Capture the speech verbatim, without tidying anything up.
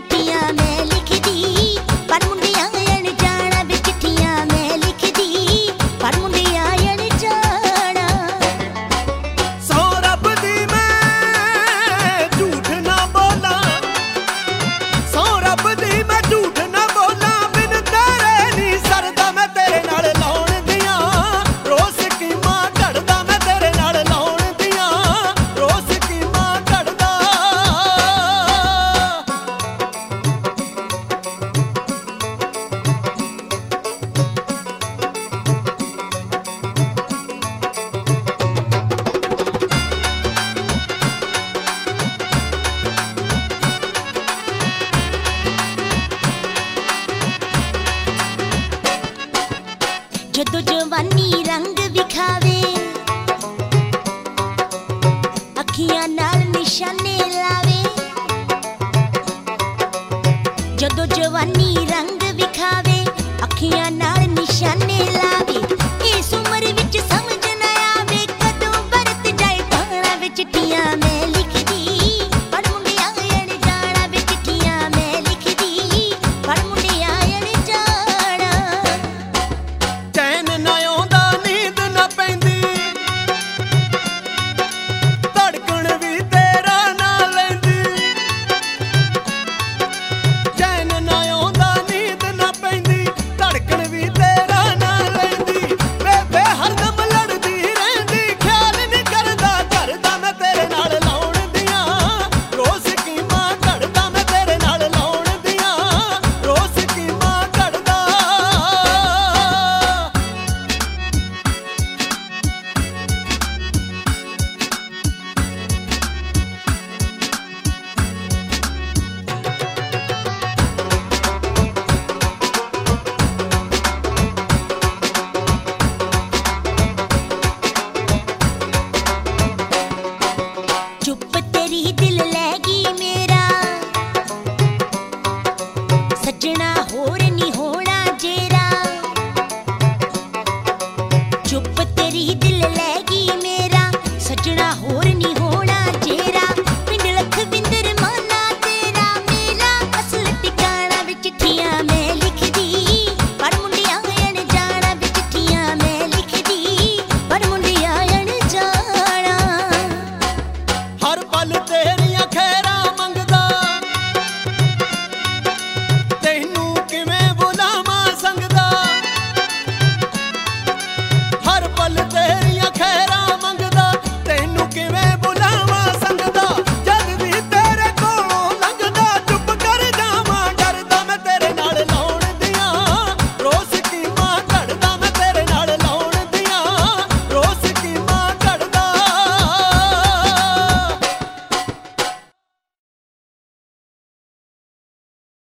चिट्ठियां मैं लिखदी पर मुंडियां अनजाना वे चिट्ठियां मैं लिखदी पर मुंडियां अनजाना। सौ रब दी मैं झूठ ना बोला, सौ रब दी मैं झूठ ना बोला, बिन तेरे नहीं सरदा मैं तेरे नाल लाउण दियां रोज कीमा घड़दा, मैं तेरे नाल लाउण दियां रोज कीमा घड़दा। जदों जवानी रंग विखावे अखियां नाल निशाने लावे, जदों जवानी रंग विखावे अखियां नाल